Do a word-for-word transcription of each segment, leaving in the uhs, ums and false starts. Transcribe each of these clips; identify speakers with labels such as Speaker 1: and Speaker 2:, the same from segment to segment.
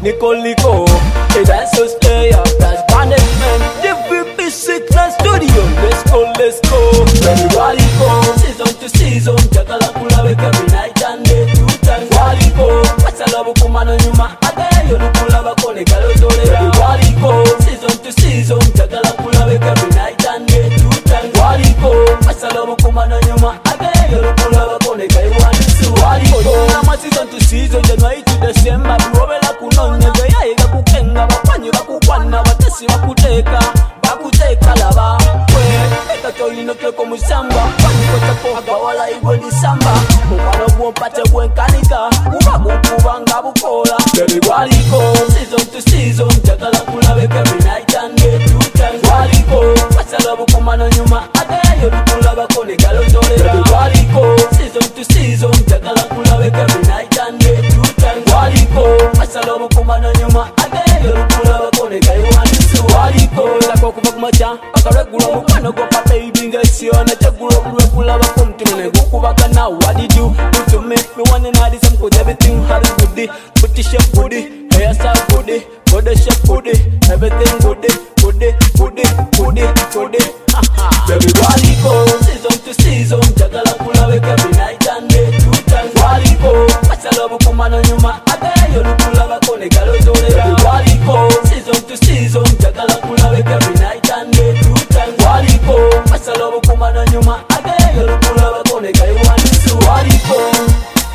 Speaker 1: Nicole Nico, the dancers stay up, that's management. Different basic class studio. Let's go, let's go. Everybody go, season to season. Jakala kula wake every night and day, two times. Everybody go, pasa love kumano nyuma. Ade yo lukula bakone galo dole. Everybody go, season to season. Jakala kula wake every night and day, two times. Everybody go, pasa love kumano nyuma. Ade yo lukula bakone galo dole. Everybody go, nama season to season. January to December, bubela kunonya. Gaya ega kukenga, bapanyi bakukwana, batesi bakuteka, bakuteka laba. Eka toyino keko musamba, pani kocha poga wala iwe ni samba. Mwana buompate buenkanika, ubagu kubanga bukola. Everybody go, season to season. Jakala kula wake every night and day, two times. Everybody go, pasa love kumano nyuma. Ade yo lukula bakone galo dole. Everybody go, season to season. Jakala kula wake every night and day, two times. Everybody go, pasa love kumano nyuma. Ade yo lukula bakone galo dole. Everybody go, lako kumakumacha, akaregula mukano go pa baby ngesiona chagula kulwe kula bakomtune gukubaka now. What did you do to me? Me wanna know this and cause everything had is goodie. Put the shape goodie, hairstyle goodie, body shape goodie, everything goodie, goodie, goodie, goodie, goodie. Everybody go, season to season. Jakala kula wake every night and day, two times. Everybody go, pasa love kumano nyuma. Ade yo lukula bakone galo dole. Everybody go, season to season. Jakala kula wake every night and day, two times. Everybody go, pasa love kumano nyuma. Ade yo lukula bakone galo dole. Everybody go.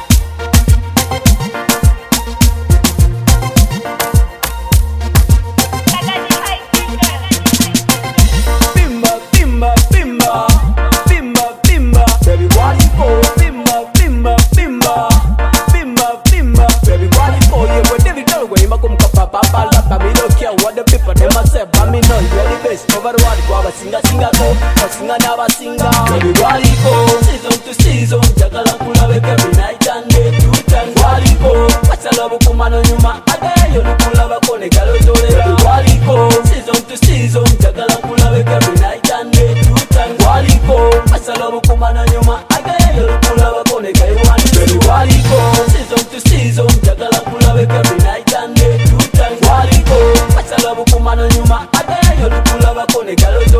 Speaker 1: What the people them a say, but me know you are the best. Over the world, go have a singer, singer go, a singer never singer. Everybody go, season to season. Jakala kula wake every night and day, two times. Everybody go, pasa love kumano nyuma. Ade yo lukula bakone galo dole. Everybody go, season to season. Jakala kula wake every night and day, two times. Everybody go, pasa love kumano nyuma. Ade yo lukula bakone galo dole. Everybody go, season to season. Jakala kula wake every night and day, two times. Everybody go, pasa love kumano nyuma. Ade yo lukula bakone galo dole.